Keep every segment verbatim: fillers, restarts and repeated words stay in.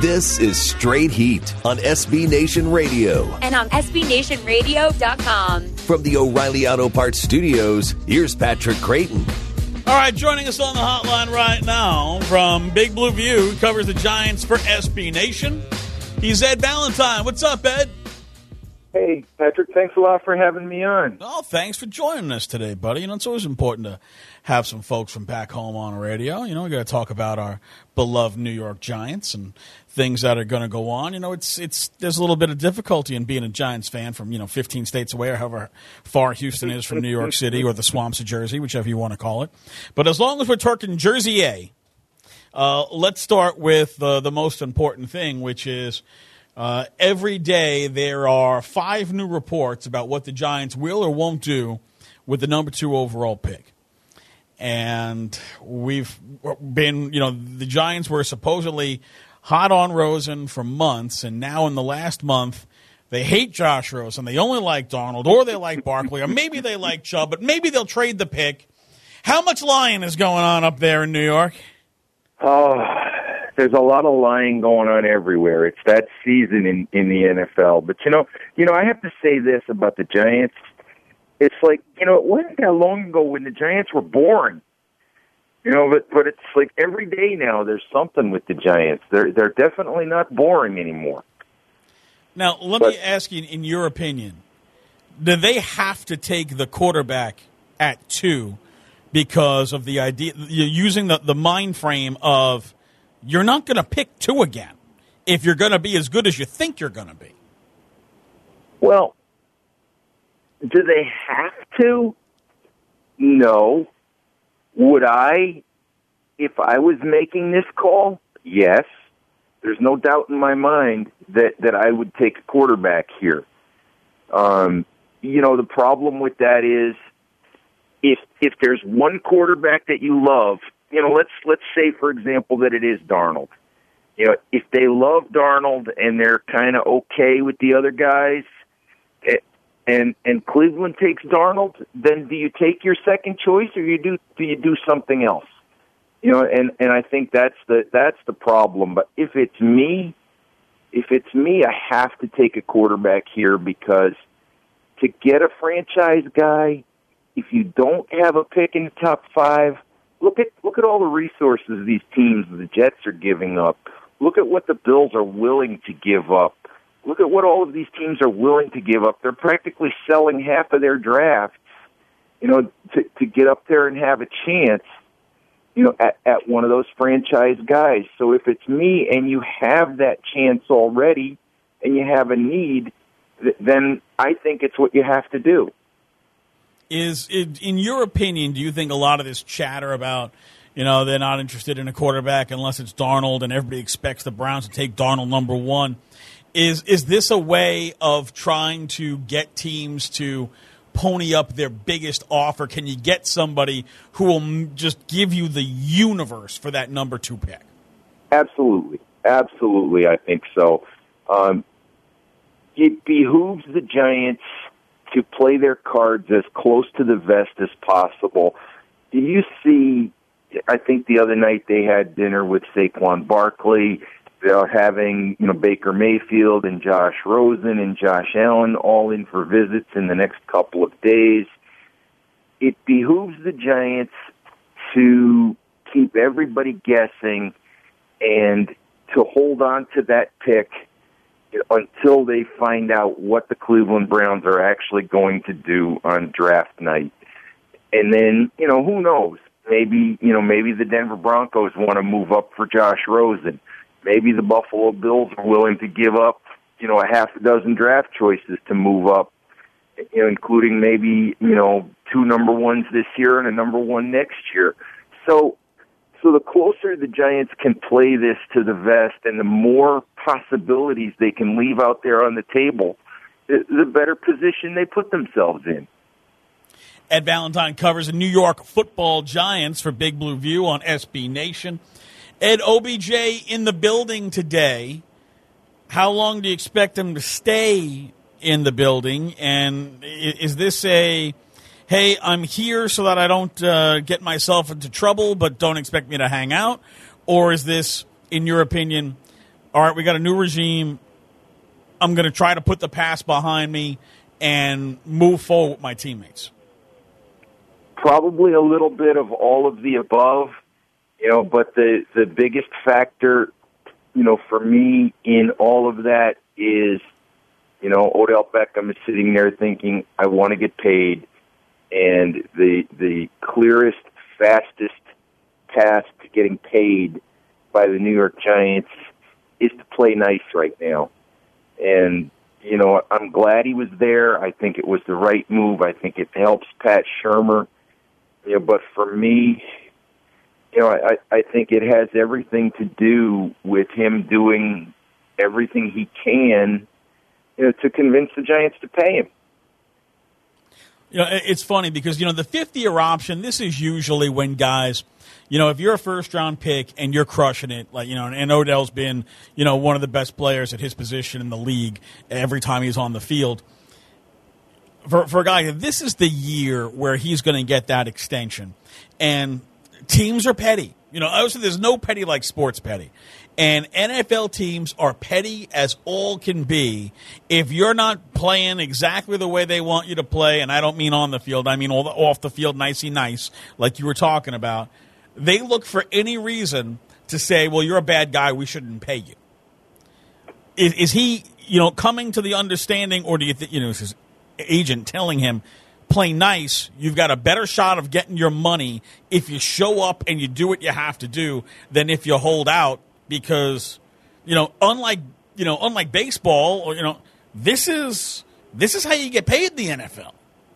This is Straight Heat on S B Nation Radio. And on S B Nation Radio dot com. From the O'Reilly Auto Parts Studios, here's Patrick Creighton. All right, joining us on the hotline right now from Big Blue View, covers the Giants for S B Nation. He's Ed Valentine. What's up, Ed? Hey, Patrick, thanks a lot for having me on. Oh, thanks for joining us today, buddy. You know, it's always important to have some folks from back home on the radio. You know, we got to talk about our beloved New York Giants and things that are going to go on. You know, it's it's there's a little bit of difficulty in being a Giants fan from, you know, fifteen states away or however far Houston is from New York City or the swamps of Jersey, whichever you want to call it. But as long as we're talking Jersey A, uh, let's start with uh, the most important thing, which is Uh, every day there are five new reports about what the Giants will or won't do with the number two overall pick. And we've been, you know, the Giants were supposedly hot on Rosen for months, and now in the last month they hate Josh Rosen. They only like Darnold, or they like Barkley, or maybe they like Chubb, but maybe they'll trade the pick. How much lying is going on up there in New York? Oh, there's a lot of lying going on everywhere. It's that season in, in the N F L. But, you know, you know, I have to say this about the Giants. It's like, you know, it wasn't that long ago when the Giants were boring. You know, but, but it's like every day now there's something with the Giants. They're they're definitely not boring anymore. Now, let but, me ask you, in your opinion, do they have to take the quarterback at two because of the idea, you're using the, the mind frame of, you're not going to pick two again if you're going to be as good as you think you're going to be? Well, do they have to? No. Would I, if I was making this call? Yes. There's no doubt in my mind that, that I would take a quarterback here. Um, you know, the problem with that is if if there's one quarterback that you love, you know, let's let's say, for example, that it is Darnold. You know, if they love Darnold and they're kind of okay with the other guys, and and Cleveland takes Darnold, then do you take your second choice, or you do do you do something else? You know, and, and I think that's the that's the problem. But if it's me, if it's me, I have to take a quarterback here, because to get a franchise guy, if you don't have a pick in the top five, look at look at all the resources these teams, the Jets, are giving up. Look at what the Bills are willing to give up. Look at what all of these teams are willing to give up. They're practically selling half of their drafts, you know, to, to get up there and have a chance, you know, at, at one of those franchise guys. So if it's me and you have that chance already and you have a need, then I think it's what you have to do. Is, in your opinion, do you think a lot of this chatter about, you know, they're not interested in a quarterback unless it's Darnold, and everybody expects the Browns to take Darnold number one, is is this a way of trying to get teams to pony up their biggest offer? Can you get somebody who will just give you the universe for that number two pick? Absolutely. Absolutely, I think so. Um, it behooves the Giants to play their cards as close to the vest as possible. Do you see, I think the other night they had dinner with Saquon Barkley. They're having, you know, Baker Mayfield and Josh Rosen and Josh Allen all in for visits in the next couple of days. It behooves the Giants to keep everybody guessing and to hold on to that pick until they find out what the Cleveland Browns are actually going to do on draft night. And then, you know, who knows? Maybe, you know, maybe the Denver Broncos want to move up for Josh Rosen. Maybe the Buffalo Bills are willing to give up, you know, a half a dozen draft choices to move up, you know, including maybe, you know, two number ones this year and a number one next year. So, so the closer the Giants can play this to the vest and the more possibilities they can leave out there on the table, the, the better position they put themselves in. Ed Valentine covers the New York Football Giants for Big Blue View on S B Nation. Ed, O B J in the building today. How long do you expect him to stay in the building? And is this a, hey, I'm here so that I don't uh, get myself into trouble, but don't expect me to hang out? Or is this, in your opinion, all right, we got a new regime. I'm going to try to put the past behind me and move forward with my teammates? Probably a little bit of all of the above, you know, but the, the biggest factor, you know, for me in all of that is, you know, Odell Beckham is sitting there thinking, I want to get paid. And the the clearest, fastest path to getting paid by the New York Giants is to play nice right now. And, you know, I'm glad he was there. I think it was the right move. I think it helps Pat Shurmur. You know, but for me, you know, I, I think it has everything to do with him doing everything he can, you know, to convince the Giants to pay him. You know, it's funny because, you know, the fifth-year option, this is usually when guys, you know, if you're a first-round pick and you're crushing it, like, you know, and Odell's been, you know, one of the best players at his position in the league every time he's on the field. For, for a guy, this is the year where he's going to get that extension. And teams are petty. You know, obviously there's no petty like sports petty. And N F L teams are petty as all can be if you're not playing exactly the way they want you to play, and I don't mean on the field, I mean all the, off the field, nicey nice, like you were talking about. They look for any reason to say, well, you're a bad guy, we shouldn't pay you. Is, is he, you know, coming to the understanding, or do you think, you know, his agent telling him, play nice, you've got a better shot of getting your money if you show up and you do what you have to do than if you hold out, because, you know, unlike, you know, unlike baseball, or, you know, this is this is how you get paid in the N F L.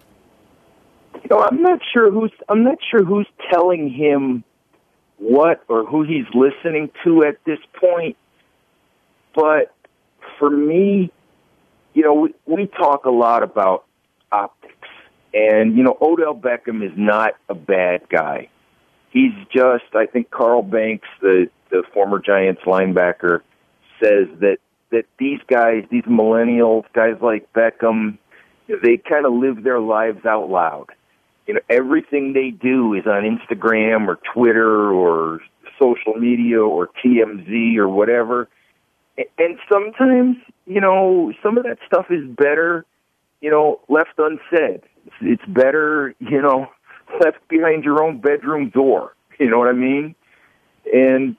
You know, I'm not sure who's I'm not sure who's telling him what or who he's listening to at this point. But for me, you know, we, we talk a lot about optics. And, you know, Odell Beckham is not a bad guy. He's just, I think Carl Banks, the, the former Giants linebacker, says that, that these guys, these millennials, guys like Beckham, they kind of live their lives out loud. You know, everything they do is on Instagram or Twitter or social media or T M Z or whatever. And sometimes, you know, some of that stuff is better, you know, left unsaid. It's better, you know, left behind your own bedroom door. You know what I mean? And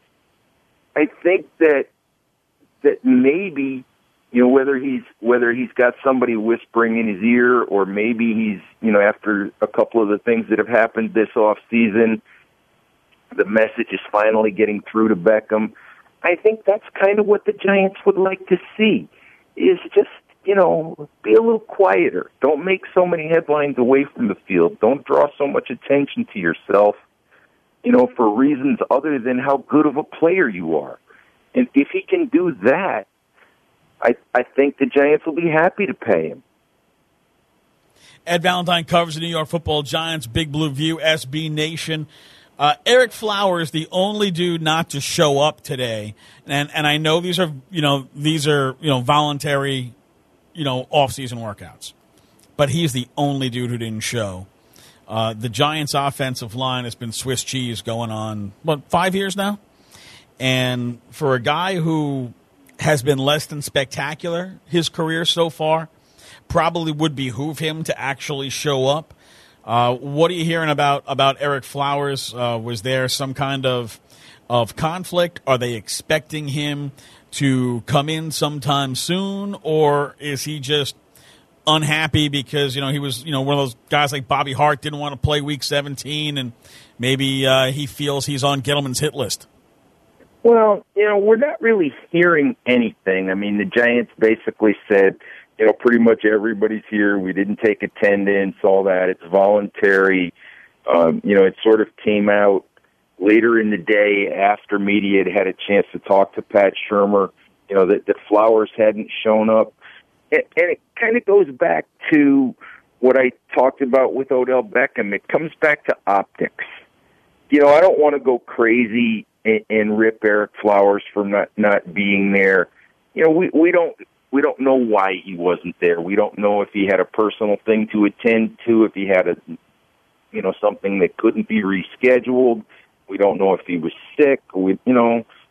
I think that that maybe, you know, whether he's whether he's got somebody whispering in his ear, or maybe he's, you know, after a couple of the things that have happened this off season, the message is finally getting through to Beckham. I think that's kind of what the Giants would like to see, is just, you know, be a little quieter. Don't make so many headlines away from the field. Don't draw so much attention to yourself, you know, for reasons other than how good of a player you are. And if he can do that, I, I think the Giants will be happy to pay him. Ed Valentine covers the New York Football Giants, Big Blue View, S B Nation. Uh, Eric Flowers, the only dude not to show up today, and and I know these are you know these are you know voluntary, you know off-season workouts, but he's the only dude who didn't show. Uh, the Giants' offensive line has been Swiss cheese going on what five years now, and for a guy who has been less than spectacular his career so far, probably would behoove him to actually show up. Uh, what are you hearing about, about Eric Flowers? Uh, was there some kind of of conflict? Are they expecting him to come in sometime soon, or is he just unhappy because, you know, he was, you know, one of those guys like Bobby Hart didn't want to play Week seventeen, and maybe uh, he feels he's on Gettleman's hit list? Well, you know, we're not really hearing anything. I mean, the Giants basically said, you know, pretty much everybody's here. We didn't take attendance, all that. It's voluntary. Um, you know, it sort of came out later in the day after media had had a chance to talk to Pat Shurmur, you know, that, that Flowers hadn't shown up. And, and it kind of goes back to what I talked about with Odell Beckham. It comes back to optics. You know, I don't want to go crazy and, and rip Eric Flowers for not, not being there. You know, we, we don't... We don't know why he wasn't there. We don't know if he had a personal thing to attend to, if he had a, you know, something that couldn't be rescheduled. We don't know if he was sick. We, you know,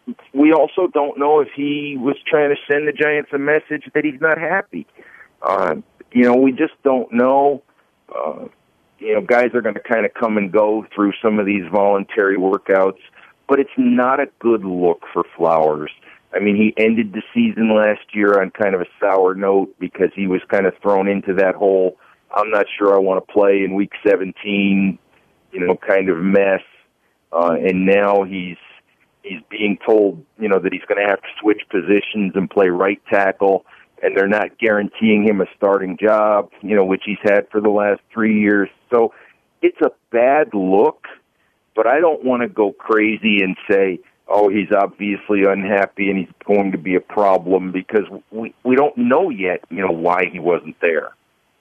we also don't know if he was trying to send the Giants a message that he's not happy. Uh, you know, we just don't know. Uh, you know, guys are going to kind of come and go through some of these voluntary workouts, but it's not a good look for Flowers. I mean, he ended the season last year on kind of a sour note because he was kind of thrown into that whole, I'm not sure I want to play in week seventeen, you know, kind of mess. Uh, and now he's he's being told, you know, that he's going to have to switch positions and play right tackle, and they're not guaranteeing him a starting job, you know, which he's had for the last three years. So it's a bad look, but I don't want to go crazy and say, oh, he's obviously unhappy and he's going to be a problem, because we, we don't know yet, you know, why he wasn't there.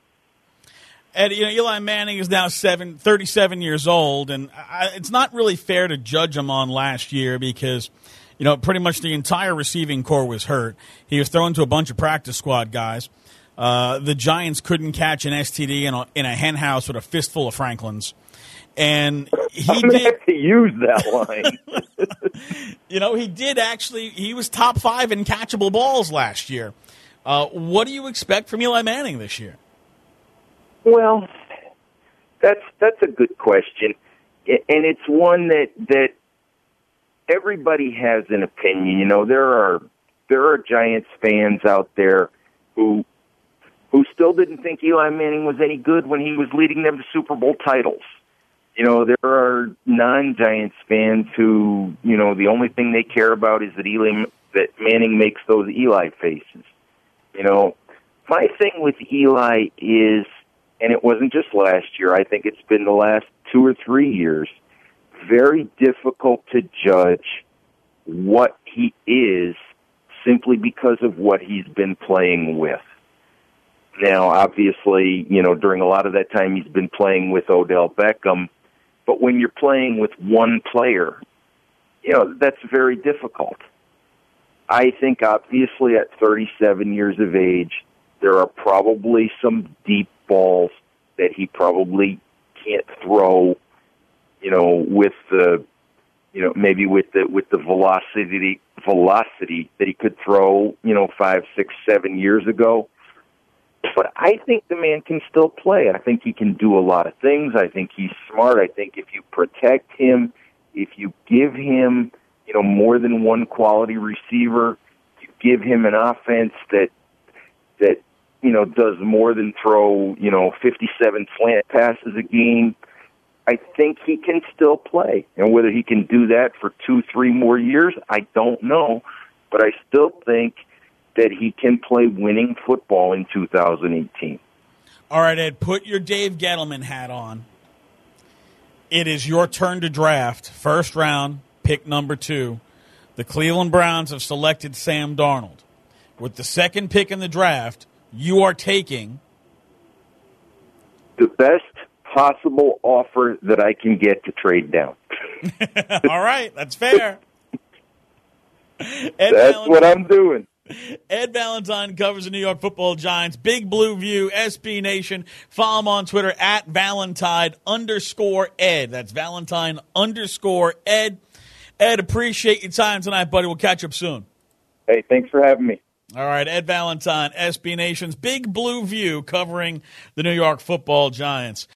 Ed, you know, Eli Manning is now seven, thirty-seven years old, and I, it's not really fair to judge him on last year because, you know, pretty much the entire receiving core was hurt. He was thrown to a bunch of practice squad guys. Uh, the Giants couldn't catch an S T D in a, in a hen house with a fistful of Franklins. And he I'm did have to use that line. You know, he did actually. He was top five in catchable balls last year. Uh, what do you expect from Eli Manning this year? Well, that's that's a good question, and it's one that that everybody has an opinion. You know, there are there are Giants fans out there who who still didn't think Eli Manning was any good when he was leading them to Super Bowl titles. You know, there are non-Giants fans who, you know, the only thing they care about is that Eli, that Manning makes those Eli faces. You know, my thing with Eli is, and it wasn't just last year, I think it's been the last two or three years, very difficult to judge what he is simply because of what he's been playing with. Now, obviously, you know, during a lot of that time he's been playing with Odell Beckham, but when you're playing with one player, you know, that's very difficult. I think, obviously, at thirty-seven years of age, there are probably some deep balls that he probably can't throw, you know, with the, you know, maybe with the with the velocity velocity that he could throw, you know, five, six, seven years ago. But I think the man can still play. I think he can do a lot of things. I think he's smart. I think if you protect him, if you give him, you know, more than one quality receiver, you give him an offense that that you know does more than throw, you know, fifty-seven slant passes a game, I think he can still play. And whether he can do that for two, three more years, I don't know. But I still think that he can play winning football in two thousand eighteen. All right, Ed, put your Dave Gettleman hat on. It is your turn to draft. First round, pick number two. The Cleveland Browns have selected Sam Darnold. With the second pick in the draft, you are taking the best possible offer that I can get to trade down. All right, that's fair. Ed That's Valentine. what I'm doing. Ed Valentine covers the New York Football Giants. Big Blue View, S B Nation. Follow him on Twitter at Valentine underscore Ed. That's Valentine underscore Ed. Ed, appreciate your time tonight, buddy. We'll catch up soon. Hey, thanks for having me. All right, Ed Valentine, S B Nation's Big Blue View, covering the New York Football Giants.